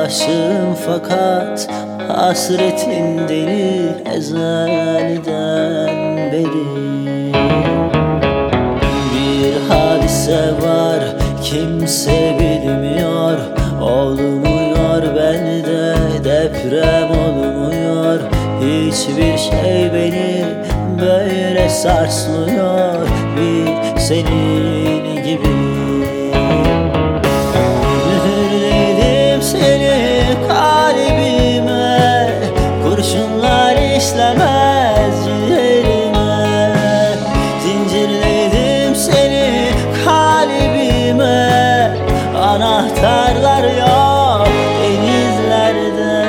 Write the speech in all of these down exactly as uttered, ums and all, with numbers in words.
aşığım fakat hasretindenir ezelden beri. Bir hadise var kimse bilmiyor, olmuyor bende deprem olmuyor. Hiçbir şey beni böyle sarsmıyor bir senin gibi. Mühürledim seni kalbime, kurşunlar işlemez ciğerime. Zincirledim seni kalbime, anahtarlar yok denizlerde.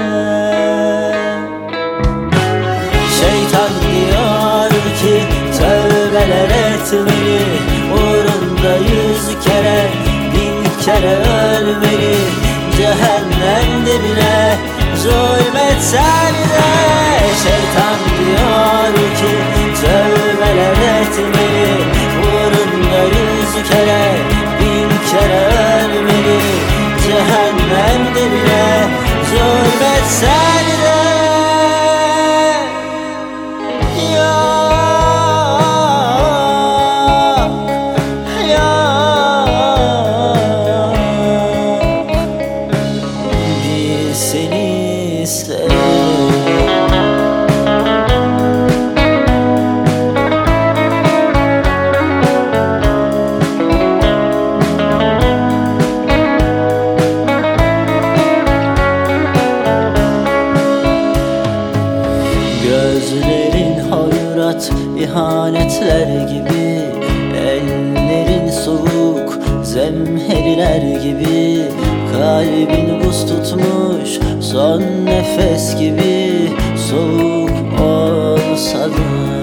Şeytan diyor ki tövbeler etmeli, uğrunda yüz kere bin kere ölmeli. Cehennemde bile zulmetsen de şeytan diyor ki tövbeler etmeli, uğrunda yüz kere bin kere ölmeli. Cehennemde bile zulmetsen de seni isterim. Gözlerin hayrat ihanetler gibi, ellerin soğuk zemheriler gibi. Kalbin buz tutmuş son nefes gibi, soğuk olsa da.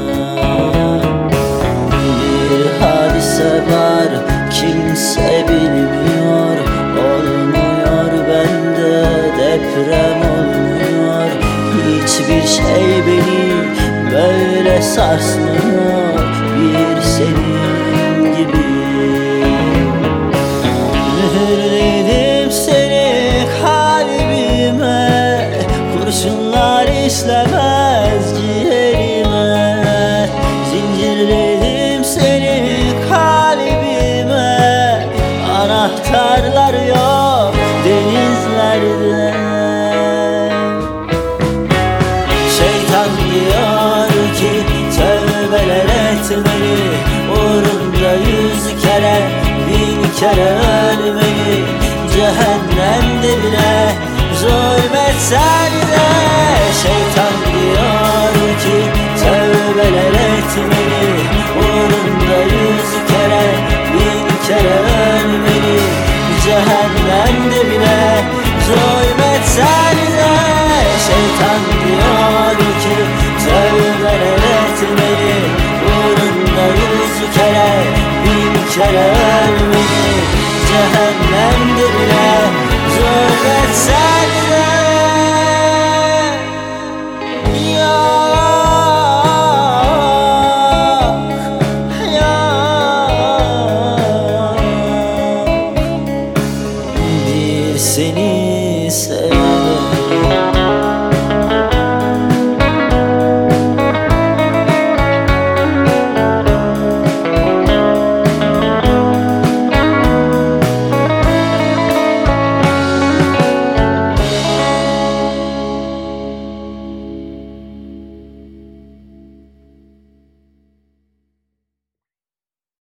Bir hadise var kimse bilmiyor, olmuyor bende deprem olmuyor. Hiçbir şey beni böyle sarsmıyor bir senin gibi. Mühürledim seni kalbime, kurşunlar işlemez ciğerime. Zincirledim seni kalbime, anahtarlar yok denizlerde. Şeytan diyor ki tövbeler etmeli, uğrunda yüz kere bin kere ölmeli. Cehennemde bile zulmetsen de şeytan diyor ki tövbeler etmeli, uğrunda yüz kere bin kere ölmeli. Cehennemde bile zulmetsen de